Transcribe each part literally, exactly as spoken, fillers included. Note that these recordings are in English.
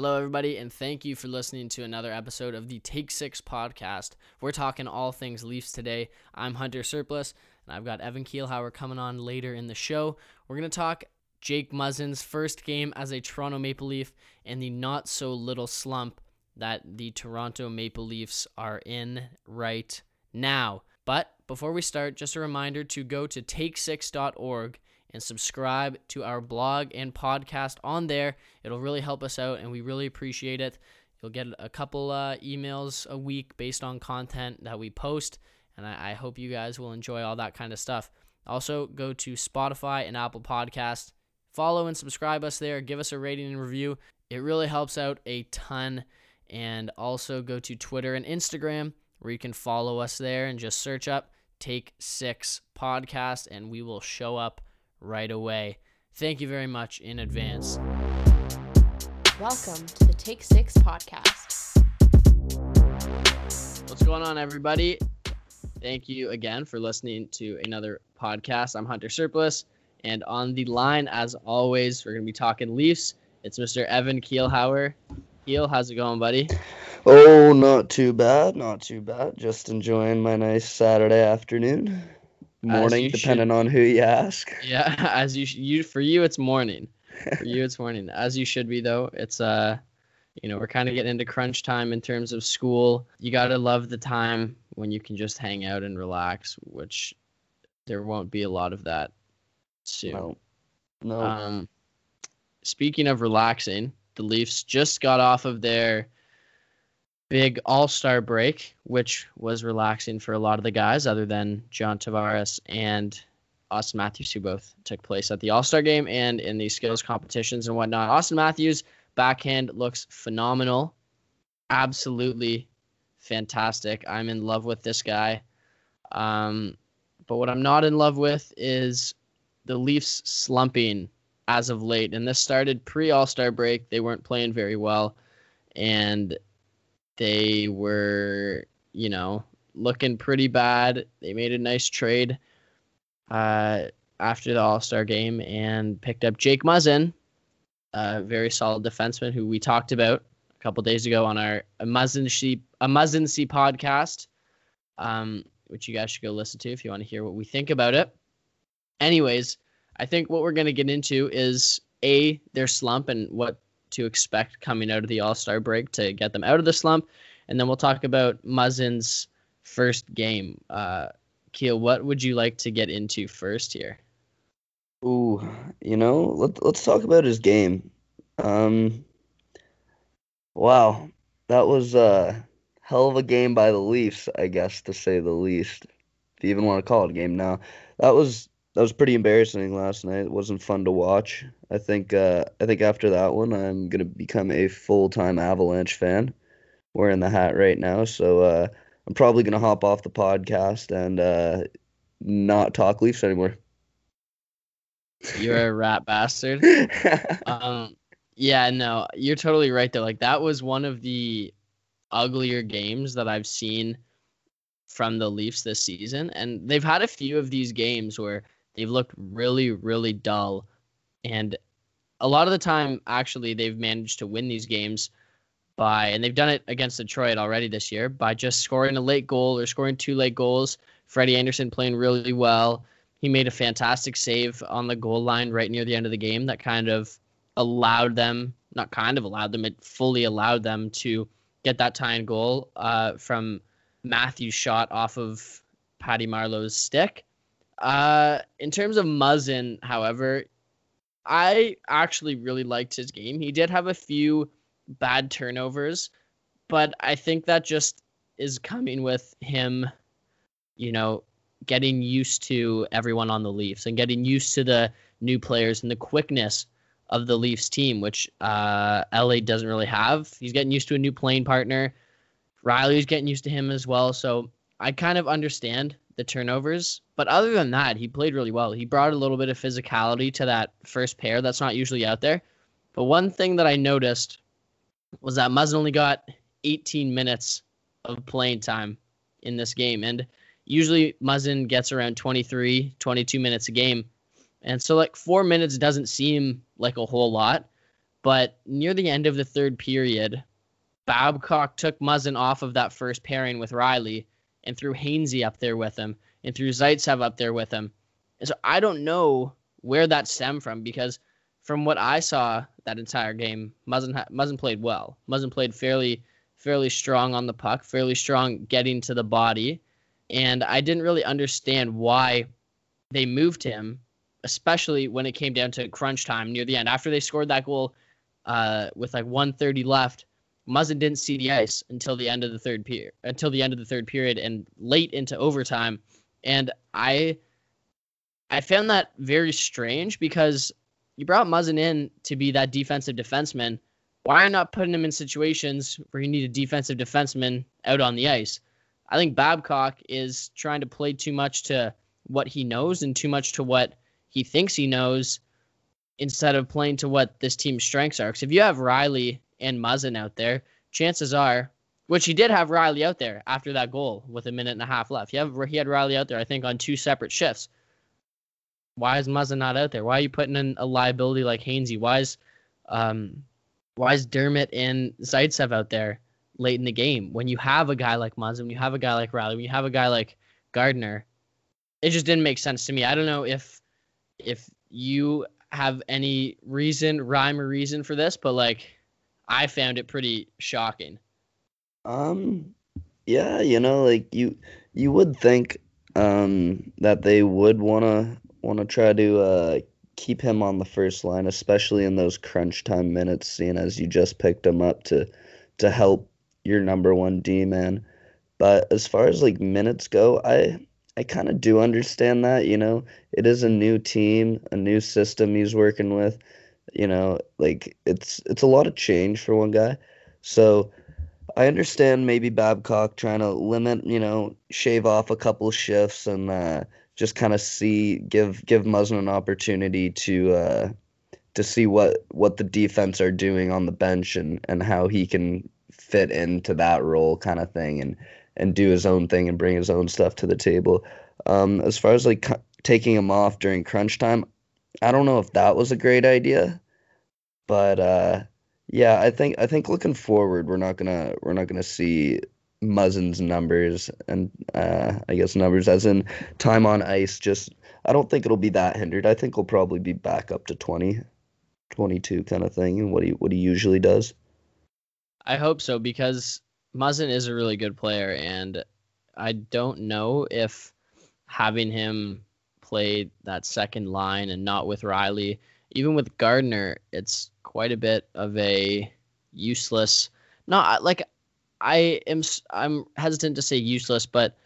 Hello, everybody, and thank you for listening to another episode of the Take Six podcast. We're talking all things Leafs today. I'm Hunter Surplus, and I've got Evan Kielhauer coming on later in the show. We're going to talk Jake Muzzin's first game as a Toronto Maple Leaf and the not-so-little slump that the Toronto Maple Leafs are in right now. But before we start, just a reminder to go to take six dot org and subscribe to our blog and podcast on there. It'll really help us out, and we really appreciate it. You'll get a couple uh, emails a week based on content that we post, and I, I hope you guys will enjoy all that kind of stuff. Also, go to Spotify and Apple Podcasts. Follow and subscribe us there. Give us a rating and review. It really helps out a ton. And also go to Twitter and Instagram, where you can follow us there and just search up Take Six Podcast, and we will show up right away. Thank you very much in advance. Welcome to the Take Six podcast. What's going on, everybody? Thank you again for listening to another podcast. I'm Hunter Surplus, and on the line, as always, we're going to be talking Leafs. It's Mister Evan Kielhauer. Kiel, how's it going, buddy? Oh, not too bad, not too bad. Just enjoying my nice Saturday afternoon. Morning, depending should. on who you ask. Yeah, as you, sh- you for you it's morning. For you it's morning. As you should be though. It's uh, you know, we're kind of getting into crunch time in terms of school. You gotta love the time when you can just hang out and relax, which there won't be a lot of that soon. No. No. Um, speaking of relaxing, the Leafs just got off of their big all-star break, which was relaxing for a lot of the guys other than John Tavares and Austin Matthews, who both took place at the all-star game and in the skills competitions and whatnot. Austin Matthews' backhand looks phenomenal. Absolutely fantastic. I'm in love with this guy. Um, but what I'm not in love with is the Leafs slumping as of late. And this started pre-all-star break. They weren't playing very well. And they were, you know, looking pretty bad. They made a nice trade uh, after the All-Star game and picked up Jake Muzzin, a very solid defenseman who we talked about a couple days ago on our a Muzzin Sheep, a Muzzin Sea podcast, um, which you guys should go listen to if you want to hear what we think about it. Anyways, I think what we're going to get into is A, their slump and what to expect coming out of the All-Star break to get them out of the slump. And then we'll talk about Muzzin's first game. Uh, Keel, what would you like to get into first here? Ooh, you know, let, let's talk about his game. Um, wow, that was a hell of a game by the Leafs, I guess, to say the least. If you even want to call it a game now. That was that was pretty embarrassing last night. It wasn't fun to watch. I think uh, I think after that one, I'm going to become a full-time Avalanche fan. Wearing the hat right now, so uh, I'm probably going to hop off the podcast and uh, not talk Leafs anymore. You're a rat bastard. um, yeah, no, you're totally right, though. Like, that was one of the uglier games that I've seen from the Leafs this season. And they've had a few of these games where they've looked really, really dull. And a lot of the time, actually, they've managed to win these games by, and they've done it against Detroit already this year, by just scoring a late goal or scoring two late goals. Freddie Anderson playing really well. He made a fantastic save on the goal line right near the end of the game that kind of allowed them, not kind of allowed them, it fully allowed them to get that tying goal uh, from Matthews' shot off of Patty Marleau's stick. Uh, in terms of Muzzin, however, I actually really liked his game. He did have a few bad turnovers, but I think that just is coming with him, you know, getting used to everyone on the Leafs and getting used to the new players and the quickness of the Leafs team, which uh, L A doesn't really have. He's getting used to a new playing partner. Riley's getting used to him as well. So I kind of understand the turnovers, but other than that, he played really well. He brought a little bit of physicality to that first pair that's not usually out there. But one thing that I noticed was that Muzzin only got eighteen minutes of playing time in this game. And usually Muzzin gets around twenty-three, twenty-two minutes a game. And so like four minutes doesn't seem like a whole lot, But near the end of the third period, Babcock took Muzzin off of that first pairing with Riley and threw Hainsey up there with him and threw Zaitsev up there with him. And so I don't know where that stemmed from, because from what I saw that entire game, Muzzin, ha- Muzzin played well. Muzzin played fairly fairly strong on the puck, fairly strong getting to the body. And I didn't really understand why they moved him, especially when it came down to crunch time near the end. After they scored that goal uh, with like one thirty left, Muzzin didn't see the ice until the end of the third period, until the end of the third period and late into overtime. And I I found that very strange, because you brought Muzzin in to be that defensive defenseman. Why are you not putting him in situations where you need a defensive defenseman out on the ice? I think Babcock is trying to play too much to what he knows and too much to what he thinks he knows, instead of playing to what this team's strengths are. Because if you have Riley and Muzzin out there, chances are, which he did have Riley out there after that goal with a minute and a half left. He, have, he had Riley out there, I think, on two separate shifts. Why is Muzzin not out there? Why are you putting in a liability like Hainsey? Why is um, why is Dermott and Zaitsev out there late in the game when you have a guy like Muzzin, when you have a guy like Riley, when you have a guy like Gardner? It just didn't make sense to me. I don't know if if you have any reason, rhyme or reason for this, but like I found it pretty shocking. Um, yeah, you know, like you you would think um that they would wanna wanna try to uh keep him on the first line, especially in those crunch time minutes, seeing as you just picked him up to to help your number one D man. But as far as like minutes go, I I kind of do understand that, you know. It is a new team, a new system he's working with. You know, like it's it's a lot of change for one guy. So I understand maybe Babcock trying to limit, you know, shave off a couple shifts and uh, just kind of see give give Muzzin an opportunity to uh, to see what what the defense are doing on the bench and, and how he can fit into that role kind of thing and and do his own thing and bring his own stuff to the table. Um, as far as like cu- taking him off during crunch time, I don't know if that was a great idea, but uh, yeah, I think I think looking forward, we're not gonna we're not gonna see Muzzin's numbers and uh, I guess numbers as in time on ice. Just I don't think it'll be that hindered. I think he'll probably be back up to twenty, twenty-two kind of thing, and what he what he usually does. I hope so, because Muzzin is a really good player, and I don't know if having him play that second line and not with Riley, even with Gardner, it's quite a bit of a useless. Not like I am. I'm hesitant to say useless, but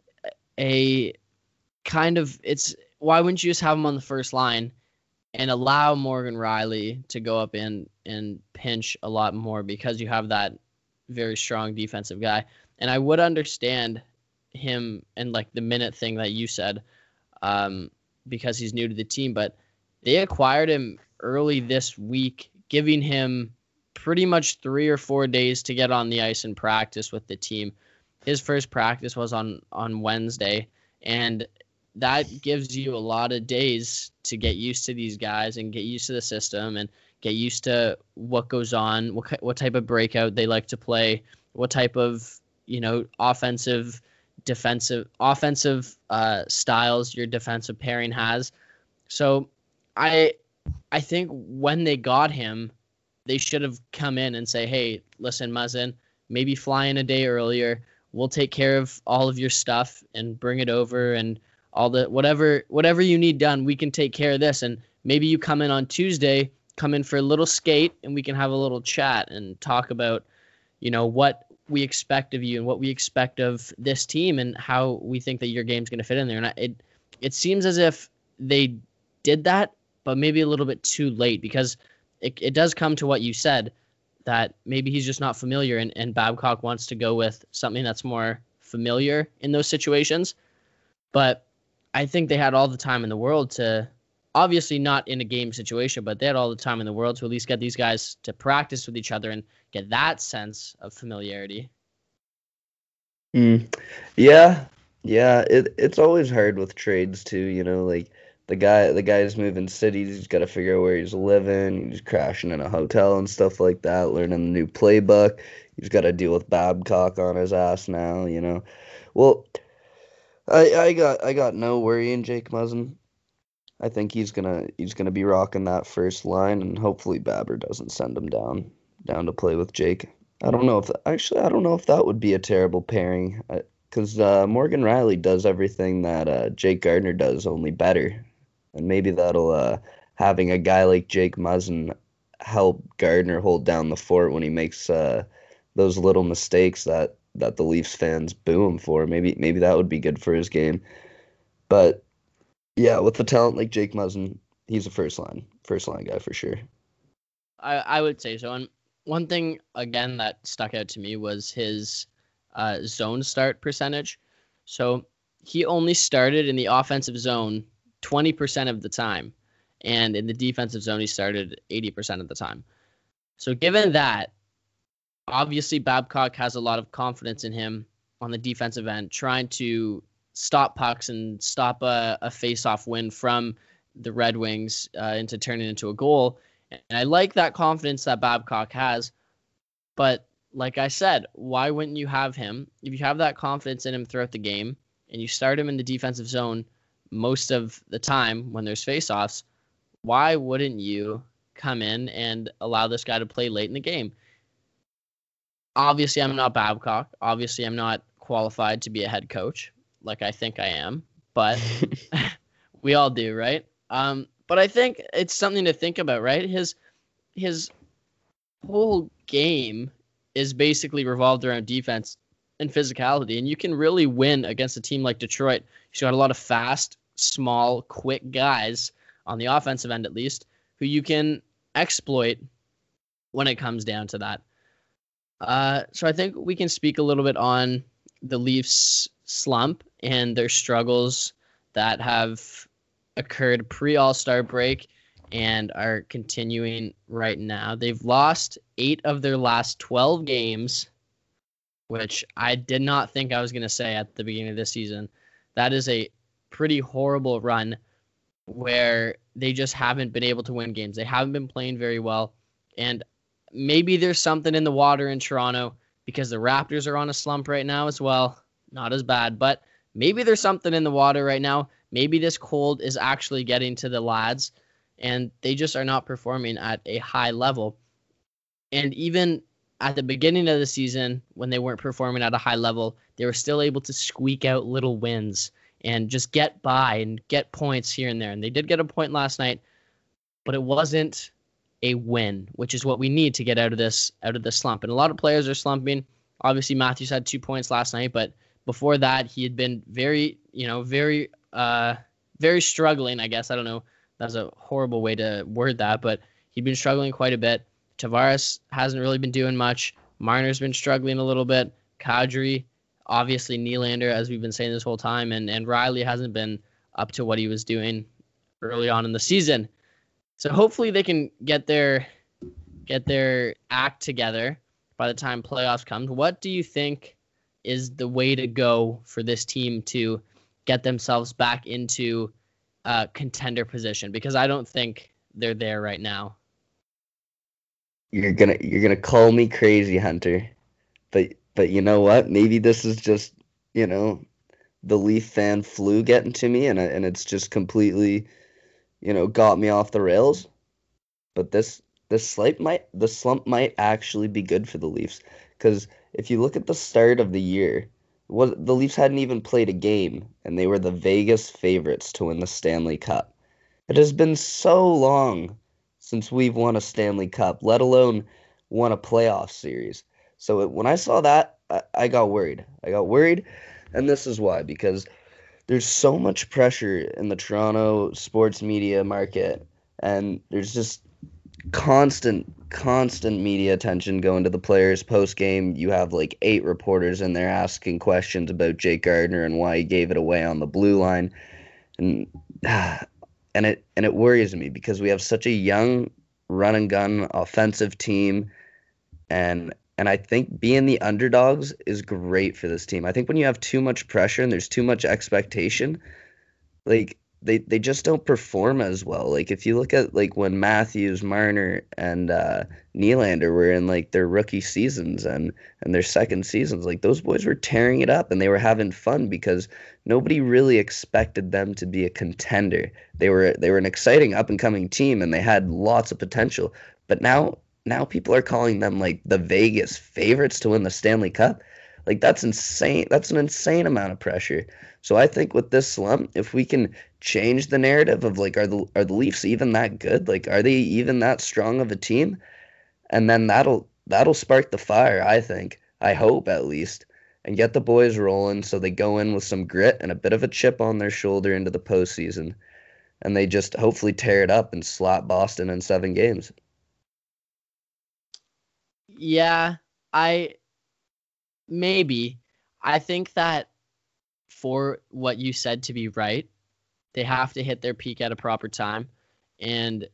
a kind of it's. Why wouldn't you just have him on the first line and allow Morgan Riley to go up in and pinch a lot more, because you have that very strong defensive guy? And I would understand him and like the minute thing that you said, um, because he's new to the team, but they acquired him early this week, giving him pretty much three or four days to get on the ice and practice with the team. His first practice was on, on Wednesday, and that gives you a lot of days to get used to these guys and get used to the system and get used to what goes on, what what type of breakout they like to play, what type of, you know, offensive, defensive, offensive uh, styles your defensive pairing has. So I I think when they got him, they should have come in and say, hey, listen, Muzzin, maybe fly in a day earlier. We'll take care of all of your stuff and bring it over, and all the whatever whatever you need done, we can take care of this. And maybe you come in on Tuesday, come in for a little skate, and we can have a little chat and talk about, you know, what we expect of you and what we expect of this team and how we think that your game's going to fit in there. And it it seems as if they did that, but maybe a little bit too late, because it it does come to what you said, that maybe he's just not familiar, and, and Babcock wants to go with something that's more familiar in those situations. But I think they had all the time in the world to, obviously not in a game situation, but they had all the time in the world to at least get these guys to practice with each other and get that sense of familiarity. Mm. Yeah, yeah. It it's always hard with trades too. You know, like the guy the guy's moving cities. He's got to figure out where he's living. He's crashing in a hotel and stuff like that, learning the new playbook. He's got to deal with Babcock on his ass now, you know. Well, I I got I got no worry in Jake Muzzin. I think he's gonna he's gonna be rocking that first line, and hopefully Babber doesn't send him down down to play with Jake. I don't know if actually I don't know if that would be a terrible pairing, because uh, Morgan Riley does everything that uh, Jake Gardiner does, only better, and maybe that'll uh, having a guy like Jake Muzzin help Gardiner hold down the fort when he makes uh, those little mistakes that, that the Leafs fans boo him for. Maybe maybe that would be good for his game, but yeah, with the talent like Jake Muzzin, he's a first line first line guy for sure. I I would say so. And one thing again that stuck out to me was his uh, zone start percentage. So he only started in the offensive zone twenty percent of the time, and in the defensive zone he started eighty percent of the time. So given that, obviously Babcock has a lot of confidence in him on the defensive end, trying to stop pucks and stop a, a face-off win from the Red Wings uh, into turning into a goal. And I like that confidence that Babcock has. But like I said, why wouldn't you have him? If you have that confidence in him throughout the game and you start him in the defensive zone most of the time when there's face-offs, why wouldn't you come in and allow this guy to play late in the game? Obviously, I'm not Babcock. Obviously, I'm not qualified to be a head coach like I think I am. But we all do, right? Um, but I think it's something to think about, right? His his whole game is basically revolved around defense and physicality, and you can really win against a team like Detroit. He's got a lot of fast, small, quick guys on the offensive end, at least, who you can exploit when it comes down to that. Uh, so I think we can speak a little bit on the Leafs slump and their struggles that have occurred pre-All-Star break and are continuing right now. They've lost eight of their last twelve games, which I did not think I was going to say at the beginning of this season. That is a pretty horrible run where they just haven't been able to win games. They haven't been playing very well, and maybe there's something in the water in Toronto because the Raptors are on a slump right now as well. Not as bad, but maybe there's something in the water right now. Maybe this cold is actually getting to the lads, and they just are not performing at a high level. And even at the beginning of the season, when they weren't performing at a high level, they were still able to squeak out little wins and just get by and get points here and there. And they did get a point last night, but it wasn't a win, which is what we need to get out of this out of this slump. And a lot of players are slumping. Obviously, Matthews had two points last night, but before that, he had been very, you know, very, uh, very struggling. I guess I don't know. That's a horrible way to word that, but he'd been struggling quite a bit. Tavares hasn't really been doing much. Marner's been struggling a little bit. Kadri, obviously Nylander, as we've been saying this whole time, and and Riley hasn't been up to what he was doing early on in the season. So hopefully they can get their get their act together by the time playoffs come. What do you think is the way to go for this team to get themselves back into uh, contender position? Because I don't think they're there right now. You're gonna you're gonna call me crazy, Hunter, but but you know what? Maybe this is just, you know, the Leaf fan flu getting to me, and and it's just completely, you know, got me off the rails. But this this slump might the slump might actually be good for the Leafs, because if you look at the start of the year, what the Leafs hadn't even played a game, and they were the Vegas favorites to win the Stanley Cup. It has been so long since we've won a Stanley Cup, let alone won a playoff series. So it, when I saw that, I, I got worried. I got worried, and this is why, because there's so much pressure in the Toronto sports media market, and there's just constant, constant media attention going to the players post-game. You have like eight reporters in there asking questions about Jake Gardiner and why he gave it away on the blue line. And and it and it worries me because we have such a young run and gun offensive team, and and I think being the underdogs is great for this team. I think when you have too much pressure and there's too much expectation, like they they just don't perform as well. Like if you look at like when Matthews, Marner, and uh, Nylander were in like their rookie seasons and and their second seasons, like those boys were tearing it up and they were having fun because nobody really expected them to be a contender. They were they were an exciting up and coming team and they had lots of potential. But now now people are calling them like the Vegas favorites to win the Stanley Cup. Like that's insane. That's an insane amount of pressure. So I think with this slump, if we can change the narrative of like, are the are the Leafs even that good? Like, are they even that strong of a team? And then that'll that'll spark the fire. I think. I hope at least, and get the boys rolling so they go in with some grit and a bit of a chip on their shoulder into the postseason, and they just hopefully tear it up and slap Boston in seven games. Yeah, I maybe. I think that for what you said to be right, they have to hit their peak at a proper time. And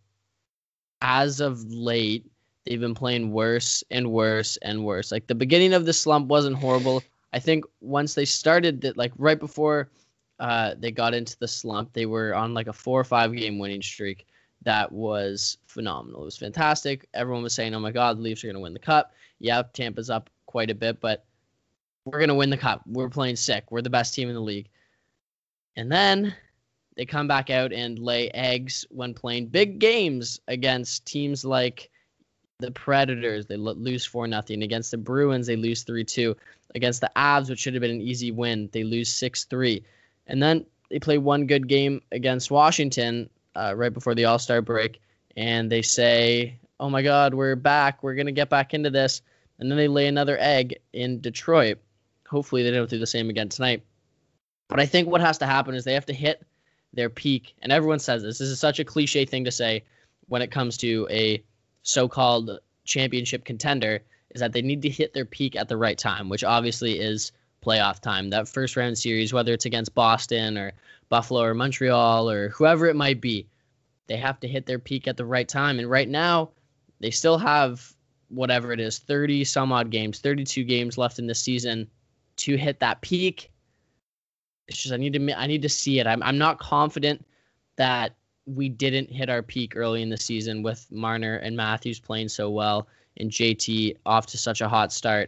as of late, they've been playing worse and worse and worse. Like the beginning of the slump wasn't horrible. I think once they started that, like right before uh, they got into the slump, they were on like a four or five game winning streak. That was phenomenal. It was fantastic. Everyone was saying, oh my God, the Leafs are going to win the cup. Yeah, Tampa's up quite a bit, but we're going to win the cup. We're playing sick. We're the best team in the league. And then they come back out and lay eggs when playing big games against teams like the Predators. They lose four nothing. Against the Bruins, they lose three two. Against the Avs, which should have been an easy win, they lose six three. And then they play one good game against Washington uh, right before the All-Star break, and they say, oh my God, we're back. We're going to get back into this. And then they lay another egg in Detroit. Hopefully they don't do the same again tonight. But I think what has to happen is they have to hit their peak. And everyone says this. This is such a cliche thing to say when it comes to a so-called championship contender, is that they need to hit their peak at the right time, which obviously is playoff time. That first round series, whether it's against Boston or Buffalo or Montreal or whoever it might be, they have to hit their peak at the right time. And right now, they still have whatever it is, thirty some odd games, thirty-two games left in the season to hit that peak. It's just I need to I need to see it. I'm I'm not confident that we didn't hit our peak early in the season with Marner and Matthews playing so well and J T off to such a hot start.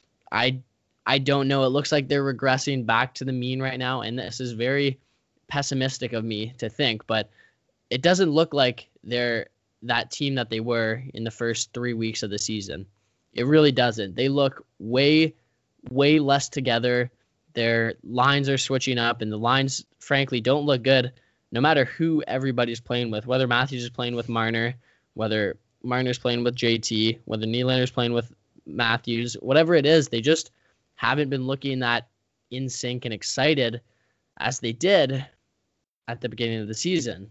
I I don't know. It looks like they're regressing back to the mean right now, and this is very pessimistic of me to think, but it doesn't look like they're that team that they were in the first three weeks of the season. It really doesn't. They look way, way less together. Their lines are switching up, and the lines, frankly, don't look good no matter who everybody's playing with, whether Matthews is playing with Marner, whether Marner's playing with J T, whether Nylander's playing with Matthews, whatever it is, they just haven't been looking that in sync and excited as they did at the beginning of the season.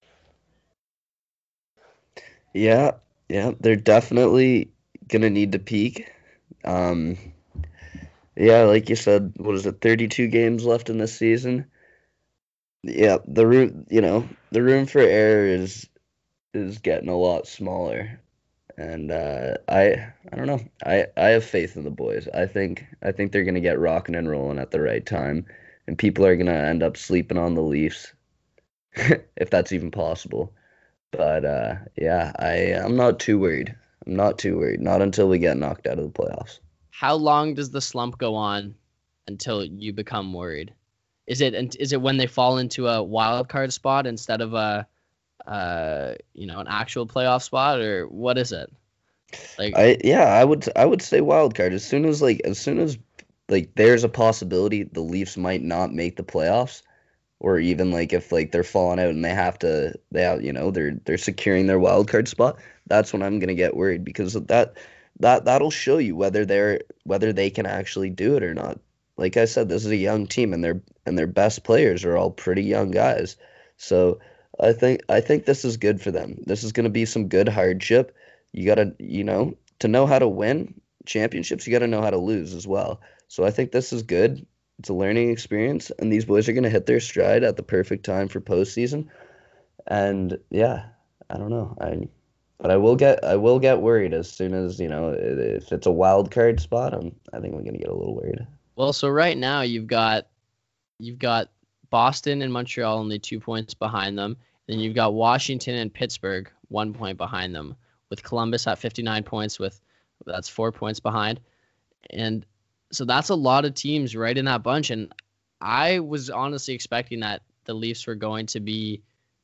Yeah, yeah, they're definitely gonna need to peak. Um, yeah, like you said, what is it, thirty-two games left in this season? Yeah, the room, you know, the room for error is is getting a lot smaller, and uh, I I don't know. I I have faith in the boys. I think I think they're gonna get rocking and rolling at the right time, and people are gonna end up sleeping on the Leafs, if that's even possible. But uh, yeah, I I'm not too worried. I'm not too worried. Not until we get knocked out of the playoffs. How long does the slump go on until you become worried? Is it is it when they fall into a wild card spot instead of a uh you know an actual playoff spot, or what is it? Like I yeah, I would I would say wild card. As soon as like as soon as like there's a possibility the Leafs might not make the playoffs, or even like if like they're falling out and they have to they have, you know, they're they're securing their wild card spot, that's when I'm gonna get worried, because that that that'll show you whether they're whether they can actually do it or not. Like I said, this is a young team, and their and their best players are all pretty young guys. So I think I think this is good for them. This is gonna be some good hardship. You gotta, you know, to know how to win championships, you gotta know how to lose as well. So I think this is good. It's a learning experience, and these boys are going to hit their stride at the perfect time for postseason. And yeah, I don't know. I, but I will get I will get worried as soon as, you know, if it's a wild card spot. I'm I think we're going to get a little worried. Well, so right now you've got you've got Boston and Montreal only two points behind them. Then you've got Washington and Pittsburgh one point behind them, with Columbus at fifty-nine points, with that's four points behind. And so that's a lot of teams right in that bunch. And I was honestly expecting that the Leafs were going to be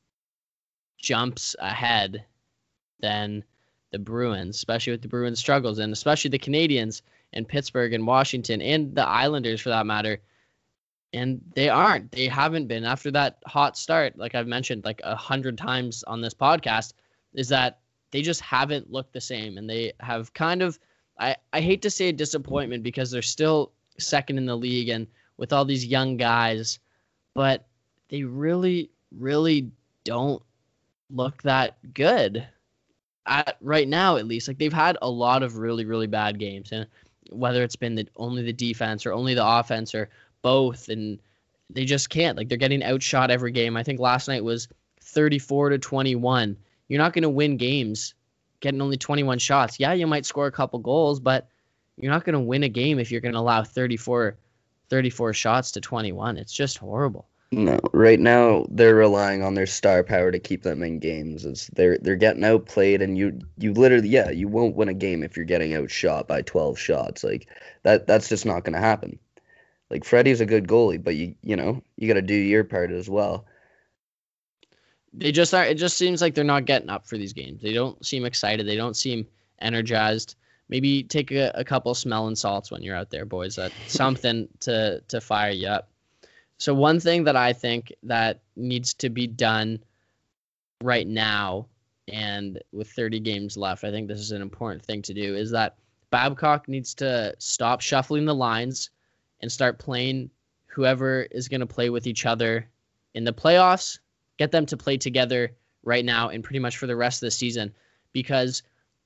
jumps ahead than the Bruins, especially with the Bruins struggles, and especially the Canadiens and Pittsburgh and Washington and the Islanders for that matter. And they aren't. They haven't been after that hot start, like I've mentioned like a hundred times on this podcast, is that they just haven't looked the same. And they have kind of, I, I hate to say a disappointment because they're still second in the league and with all these young guys, but they really, really don't look that good at right now, at least. Like they've had a lot of really, really bad games, and whether it's been the, only the defense or only the offense or both, and they just can't. Like they're getting outshot every game. I think last night was thirty-four to twenty-one. You're not going to win games getting only twenty-one shots. Yeah, you might score a couple goals, but you're not going to win a game if you're going to allow thirty-four, thirty-four shots to twenty-one. It's just horrible. No, right now they're relying on their star power to keep them in games. It's they're they're getting outplayed, and you you literally yeah you won't win a game if you're getting outshot by twelve shots. Like that that's just not going to happen. Like Freddie's a good goalie, but you you know you got to do your part as well. They just are. It just seems like they're not getting up for these games. They don't seem excited. They don't seem energized. Maybe take a, a couple smelling salts when you're out there, boys. That's something to to fire you up. So one thing that I think that needs to be done right now, and with thirty games left, I think this is an important thing to do, is that Babcock needs to stop shuffling the lines and start playing whoever is going to play with each other in the playoffs. Get them to play together right now and pretty much for the rest of the season, because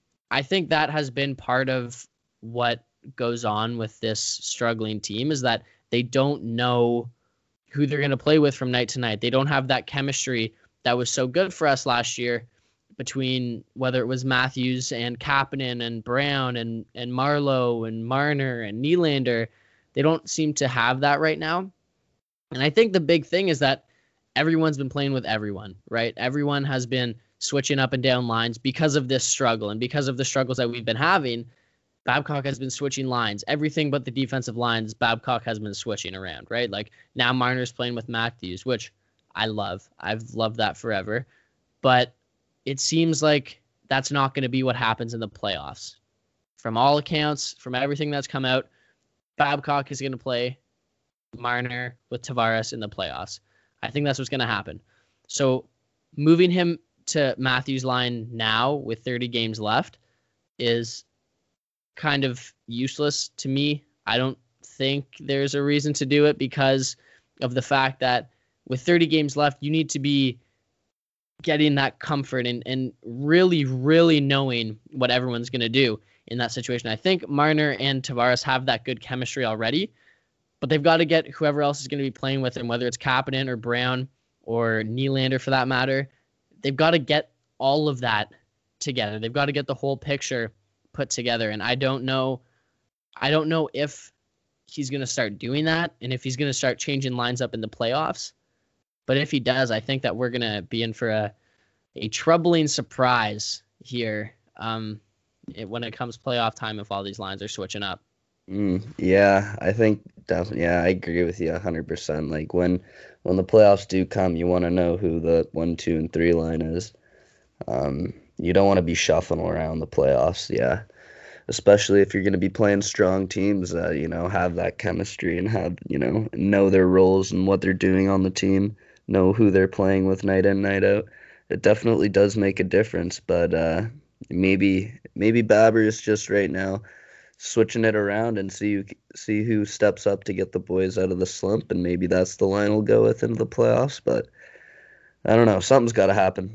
I think that has been part of what goes on with this struggling team, is that they don't know who they're going to play with from night to night. They don't have that chemistry that was so good for us last year between whether it was Matthews and Kapanen and Brown and, and Marleau and Marner and Nylander. They don't seem to have that right now. And I think the big thing is that everyone's been playing with everyone, right? Everyone has been switching up and down lines because of this struggle, and because of the struggles that we've been having. Babcock has been switching lines. Everything but the defensive lines, Babcock has been switching around, right? Like now Marner's playing with Matthews, which I love. I've loved that forever. But it seems like that's not going to be what happens in the playoffs. From all accounts, from everything that's come out, Babcock is going to play Marner with Tavares in the playoffs. I think that's what's going to happen. So moving him to Matthews' line now with thirty games left is kind of useless to me. I don't think there's a reason to do it because of the fact that with thirty games left, you need to be getting that comfort and, and really, really knowing what everyone's going to do in that situation. I think Marner and Tavares have that good chemistry already, but they've got to get whoever else is going to be playing with them, whether it's Kapanen or Brown or Nylander for that matter. They've got to get all of that together. They've got to get the whole picture put together. And I don't know, I don't know if he's going to start doing that and if he's going to start changing lines up in the playoffs. But if he does, I think that we're going to be in for a, a troubling surprise here um, it, when it comes playoff time if all these lines are switching up. Mm, yeah, I think definitely. Yeah, I agree with you one hundred percent. Like when when the playoffs do come, you want to know who the one, two, and three line is. Um, you don't want to be shuffling around the playoffs. Yeah, especially if you're going to be playing strong teams that you know have that chemistry and have you know know their roles and what they're doing on the team, know who they're playing with night in, night out. It definitely does make a difference. But uh, maybe maybe Babber is just right now switching it around and see who, see who steps up to get the boys out of the slump, and maybe that's the line we'll go with into the playoffs. But I don't know. Something's got to happen.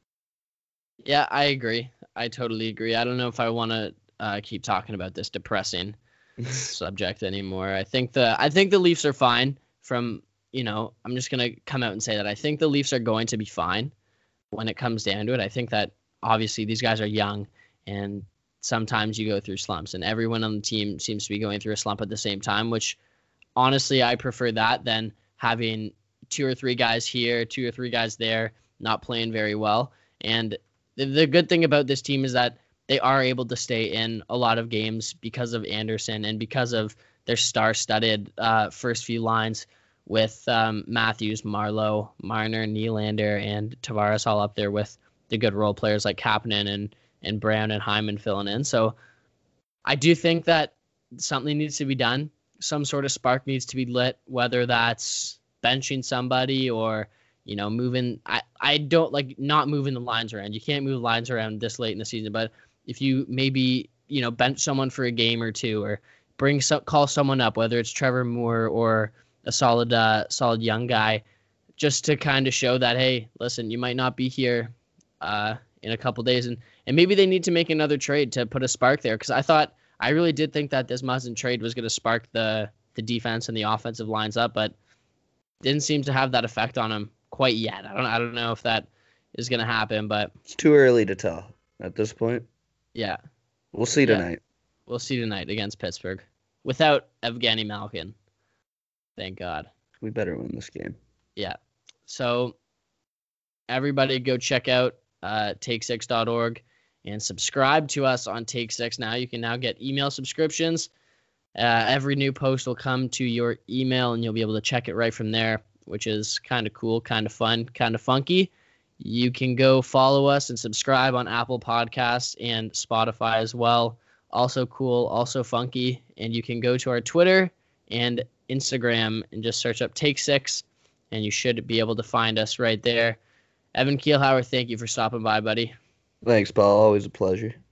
Yeah, I agree. I totally agree. I don't know if I want to uh, keep talking about this depressing subject anymore. I think the I think the Leafs are fine. From you know, I'm just gonna come out and say that I think the Leafs are going to be fine when it comes down to it. I think that obviously these guys are young and sometimes you go through slumps, and everyone on the team seems to be going through a slump at the same time, which honestly, I prefer that than having two or three guys here, two or three guys there, not playing very well. And the, the good thing about this team is that they are able to stay in a lot of games because of Anderson and because of their star-studded uh, first few lines with um, Matthews, Marlowe, Marner, Nylander, and Tavares all up there with the good role players like Kapanen and, and Brown and Hyman filling in. So I do think that something needs to be done. Some sort of spark needs to be lit, whether that's benching somebody or, you know, moving. I, I don't like not moving the lines around. You can't move lines around this late in the season, but if you maybe, you know, bench someone for a game or two or bring some, call someone up, whether it's Trevor Moore or a solid, uh, solid young guy, just to kind of show that, hey, listen, you might not be here uh, in a couple days. And, and maybe they need to make another trade to put a spark there. Cause I thought, I really did think that this Muzzin trade was going to spark the, the defense and the offensive lines up, but didn't seem to have that effect on them quite yet. I don't, I don't know if that is going to happen, but it's too early to tell at this point. Yeah. We'll see tonight. Yeah. We'll see tonight against Pittsburgh without Evgeny Malkin. Thank God. We better win this game. Yeah. So everybody go check out uh, take six dot org and subscribe to us on Take Six now. You can now get email subscriptions. Uh, every new post will come to your email, and you'll be able to check it right from there, which is kind of cool, kind of fun, kind of funky. You can go follow us and subscribe on Apple Podcasts and Spotify as well. Also cool, also funky. And you can go to our Twitter and Instagram and just search up Take Six, and you should be able to find us right there. Evan Kielhauer, thank you for stopping by, buddy. Thanks, Paul. Always a pleasure.